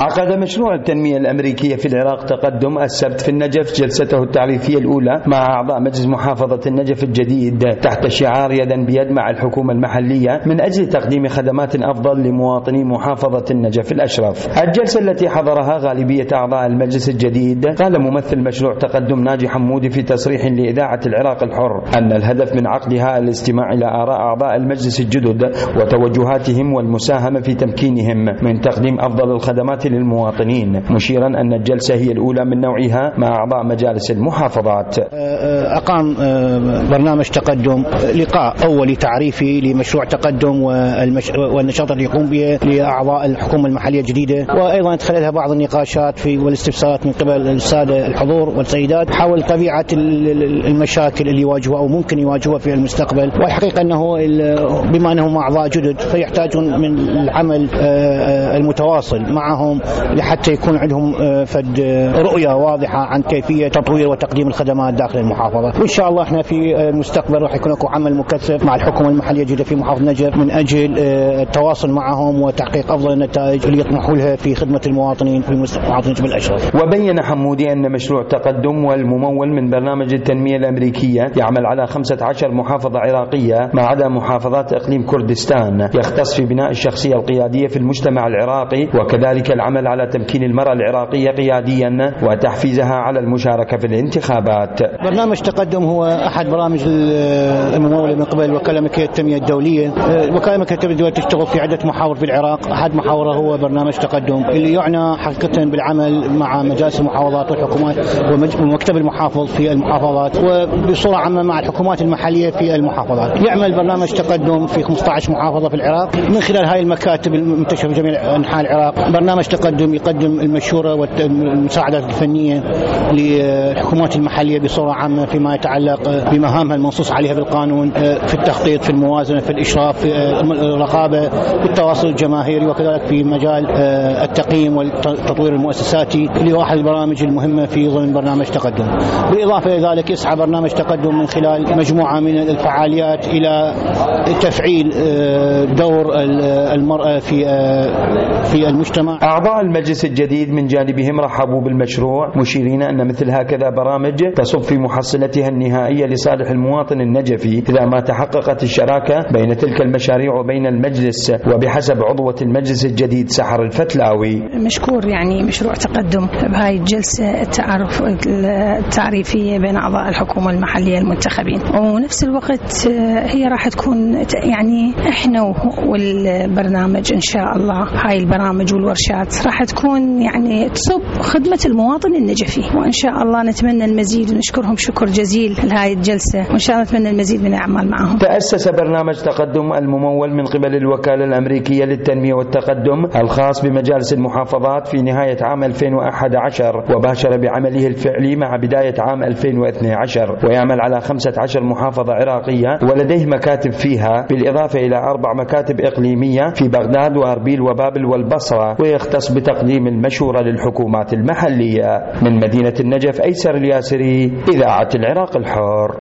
عقد مشروع التنمية الأمريكية في العراق تقدم السبت في النجف جلسته التعريفية الأولى مع أعضاء مجلس محافظة النجف الجديد تحت شعار يدا بيد مع الحكومة المحلية من أجل تقديم خدمات أفضل لمواطني محافظة النجف الأشرف. الجلسة التي حضرها غالبية أعضاء المجلس الجديد قال ممثل مشروع تقدم ناجي حمودي في تصريح لإذاعة العراق الحر أن الهدف من عقدها الاستماع إلى آراء أعضاء المجلس الجدد وتوجهاتهم والمساهمة في تمكينهم من تقديم أفضل الخدمات للمواطنين، مشيرا أن الجلسة هي الأولى من نوعها مع أعضاء مجالس المحافظات. أقام برنامج تقدم لقاء أولي تعريفي لمشروع تقدم والنشاط اللي يقوم به لأعضاء الحكومة المحلية الجديدة، وأيضا تخللها بعض النقاشات والاستفسارات من قبل السادة الحضور والسيدات حول طبيعة المشاكل اللي يواجهوها أو ممكن يواجهوها في المستقبل. والحقيقة أنه بما أنهم أعضاء جدد فيحتاجون من العمل المتواصل معهم لحتى يكون عندهم فد رؤية واضحة عن كيفية تطوير وتقديم الخدمات داخل المحافظة. وإن شاء الله احنا في المستقبل راح يكون عمل مكثف مع الحكومة المحلية الجديدة في محافظة نجف من أجل التواصل معهم وتحقيق أفضل النتائج اللي يطمحوا لها في خدمة المواطنين في محافظة نجف الأشرف. وبين حمودي أن مشروع تقدم والممول من برنامج التنمية الأمريكية يعمل على 15 محافظة عراقية ما عدا محافظات إقليم كردستان، يختص في بناء الشخصية القيادية في المجتمع العراقي وكذلك العمل على تمكين المرأة العراقية قياديا وتحفيزها على المشاركة في الانتخابات. برنامج تقدم هو أحد برامج الممولة من قبل الوكالة الملكية للتنمية الدولية. الوكالة الملكية للتنمية الدولية تشتغل في عدة محاور في العراق، أحد محاورها هو برنامج تقدم اللي يعنى حقيقة بالعمل مع مجالس المحافظات والحكومات ومكتب المحافظ في المحافظات وبصورة عامة مع الحكومات المحلية في المحافظات. يعمل برنامج تقدم في 15 محافظة في العراق من خلال هاي المكاتب المنتشرة في جميع أنحاء العراق. برنامج تقدم يقدم المشورة والمساعدات الفنية للحكومات المحلية بصورة عامة فيما يتعلق بمهامها المنصوص عليها بالقانون في التخطيط، في الموازنة، في الإشراف، في الرقابة، في التواصل الجماهيري، وكذلك في مجال التقييم والتطوير المؤسساتي اللي هو أحد البرامج المهمة في ضمن برنامج تقدم. بالإضافة إلى ذلك يسعى برنامج تقدم من خلال مجموعة من الفعاليات إلى تفعيل دور المرأة في المجتمع. أعضاء المجلس الجديد من جانبهم رحبوا بالمشروع مشيرين أن مثل هكذا برامج تصب في محصلتها النهائية لصالح المواطن النجفي إذا ما تحققت الشراكة بين تلك المشاريع وبين المجلس، وبحسب عضوة المجلس الجديد سحر الفتلاوي. مشكور يعني مشروع تقدم بهاي الجلسة التعريفية بين أعضاء الحكومة المحلية المنتخبين، ونفس الوقت هي راح تكون يعني إحنا والبرنامج إن شاء الله هاي البرامج والورشات راح تكون يعني تصب خدمة المواطن النجفي، وإن شاء الله نتمنى المزيد ونشكرهم شكر جزيل لهاي الجلسة، وإن شاء الله نتمنى المزيد من الأعمال معهم. تأسس برنامج تقدم الممول من قبل الوكالة الأمريكية للتنمية والتقدم الخاص بمجالس المحافظات في نهاية عام 2011 وباشر بعمله الفعلي مع بداية عام 2012، ويعمل على 15 محافظة عراقية ولديه مكاتب فيها بالإضافة إلى 4 مكاتب إقليمية في بغداد وأربيل وبابل والبصرة، ويختص بتقديم المشورة للحكومات المحلية. من مدينة النجف أيسر الياسري، إذاعة العراق الحر.